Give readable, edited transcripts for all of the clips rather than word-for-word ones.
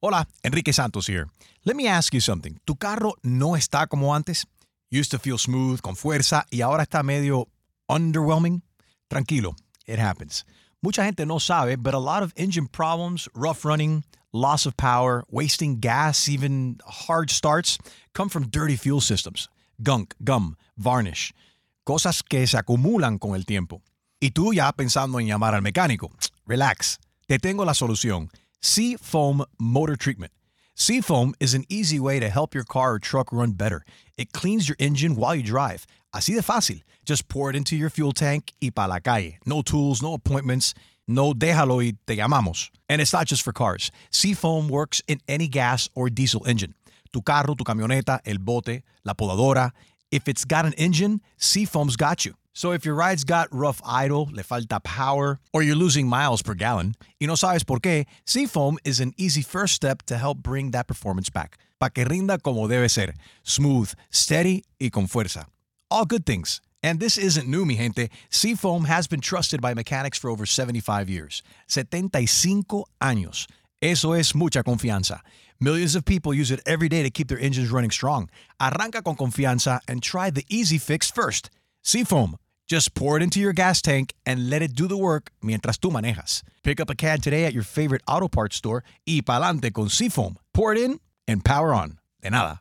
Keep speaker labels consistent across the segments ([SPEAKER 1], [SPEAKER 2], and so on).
[SPEAKER 1] Hola, Enrique Santos here. Let me ask you something. ¿Tu carro no está como antes? Used to feel smooth, con fuerza, y ahora está medio underwhelming? Tranquilo, it happens. Mucha gente no sabe, but a lot of engine problems, rough running, loss of power, wasting gas, even hard starts, come from dirty fuel systems. Gunk, gum, varnish. Cosas que se acumulan con el tiempo. Y tú ya pensando en llamar al mecánico. Relax. Te tengo la solución. Seafoam Motor Treatment. Seafoam is an easy way to help your car or truck run better. It cleans your engine while you drive. Así de fácil. Just pour it into your fuel tank y pa' la calle. No tools, no appointments. No déjalo y te llamamos. And it's not just for cars. Seafoam works in any gas or diesel engine. Tu carro, tu camioneta, el bote, la podadora. If it's got an engine, Seafoam's got you. So if your ride's got rough idle, le falta power, or you're losing miles per gallon, y no sabes por qué, Seafoam is an easy first step to help bring that performance back. Pa' que rinda como debe ser. Smooth, steady, y con fuerza. All good things. And this isn't new, mi gente. Seafoam has been trusted by mechanics for over 75 years. 75 años. Eso es mucha confianza. Millions of people use it every day to keep their engines running strong. Arranca con confianza and try the easy fix first. Seafoam. Just pour it into your gas tank and let it do the work mientras tú manejas. Pick up a can today at your favorite auto parts store y pa'lante con Seafoam. Pour it in and power on. De nada.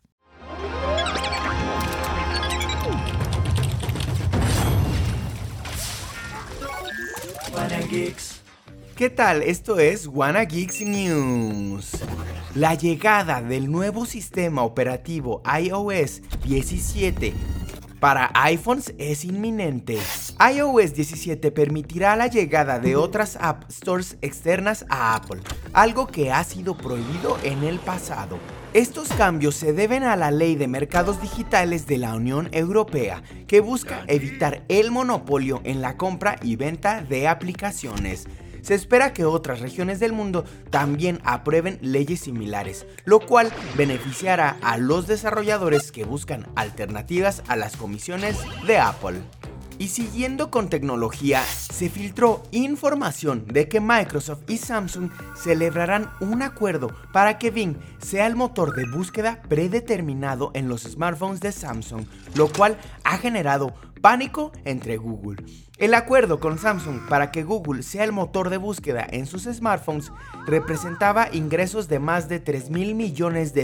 [SPEAKER 2] ¿Qué tal? Esto es Wanna Geeks News. La llegada del nuevo sistema operativo iOS 17 para iPhones es inminente. iOS 17 permitirá la llegada de otras App Stores externas a Apple, algo que ha sido prohibido en el pasado. Estos cambios se deben a la Ley de Mercados Digitales de la Unión Europea, que busca evitar el monopolio en la compra y venta de aplicaciones. Se espera que otras regiones del mundo también aprueben leyes similares, lo cual beneficiará a los desarrolladores que buscan alternativas a las comisiones de Apple. Y siguiendo con tecnología, se filtró información de que Microsoft y Samsung celebrarán un acuerdo para que Bing sea el motor de búsqueda predeterminado en los smartphones de Samsung, lo cual ha generado pánico entre Google. El acuerdo con Samsung para que Google sea el motor de búsqueda en sus smartphones representaba ingresos de más de $3,000 millones.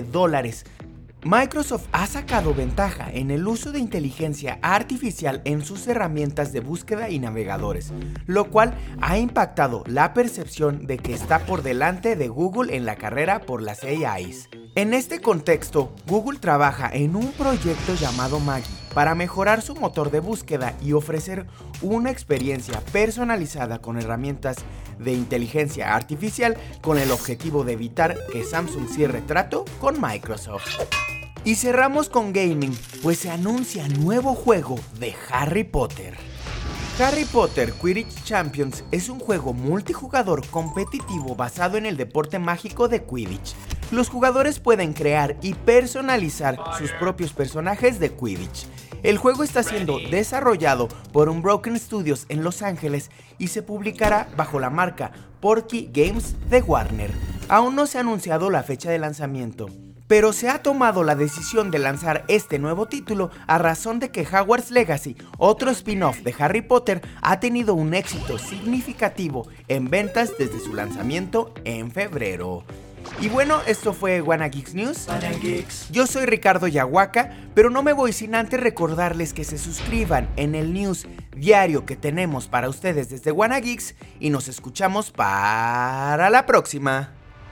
[SPEAKER 2] Microsoft ha sacado ventaja en el uso de inteligencia artificial en sus herramientas de búsqueda y navegadores, lo cual ha impactado la percepción de que está por delante de Google en la carrera por las AIs. En este contexto, Google trabaja en un proyecto llamado Maggie para mejorar su motor de búsqueda y ofrecer una experiencia personalizada con herramientas de inteligencia artificial con el objetivo de evitar que Samsung cierre trato con Microsoft. Y cerramos con gaming, pues se anuncia nuevo juego de Harry Potter. Harry Potter Quidditch Champions es un juego multijugador competitivo basado en el deporte mágico de Quidditch. Los jugadores pueden crear y personalizar sus propios personajes de Quidditch. El juego está siendo desarrollado por Unbroken Studios en Los Ángeles y se publicará bajo la marca Porky Games de Warner. Aún no se ha anunciado la fecha de lanzamiento, pero se ha tomado la decisión de lanzar este nuevo título a razón de que Hogwarts Legacy, otro spin-off de Harry Potter, ha tenido un éxito significativo en ventas desde su lanzamiento en febrero. Y bueno, esto fue Wanna Geeks News. Yo soy Ricardo Yahuaca, pero no me voy sin antes recordarles que se suscriban en el news diario que tenemos para ustedes desde Wanna Geeks y nos escuchamos para la próxima.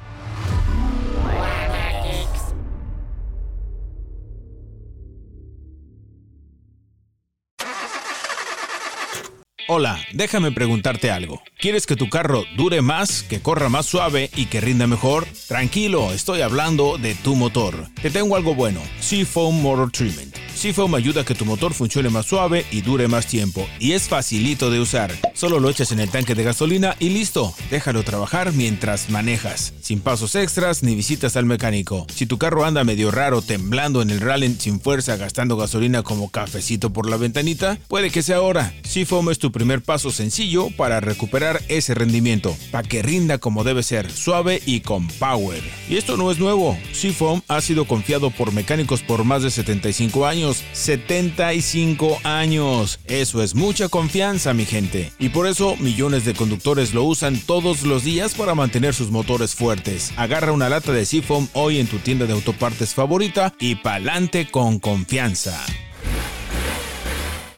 [SPEAKER 3] Hola, déjame preguntarte algo. ¿Quieres que tu carro dure más, que corra más suave y que rinda mejor? Tranquilo, estoy hablando de tu motor. Te tengo algo bueno, Seafoam Motor Treatment. Seafoam ayuda a que tu motor funcione más suave y dure más tiempo. Y es facilito de usar. Solo lo echas en el tanque de gasolina y listo. Déjalo trabajar mientras manejas. Sin pasos extras ni visitas al mecánico. Si tu carro anda medio raro, temblando en el rally sin fuerza, gastando gasolina como cafecito por la ventanita, puede que sea ahora. Seafoam es tu primer paso sencillo para recuperar ese rendimiento, para que rinda como debe ser, suave y con power. Y esto no es nuevo. Seafoam ha sido confiado por mecánicos por más de 75 años. 75 años. Eso es mucha confianza, mi gente. Y por eso millones de conductores lo usan todos los días para mantener sus motores fuertes. Agarra una lata de Seafoam hoy en tu tienda de autopartes favorita y pa'lante con confianza.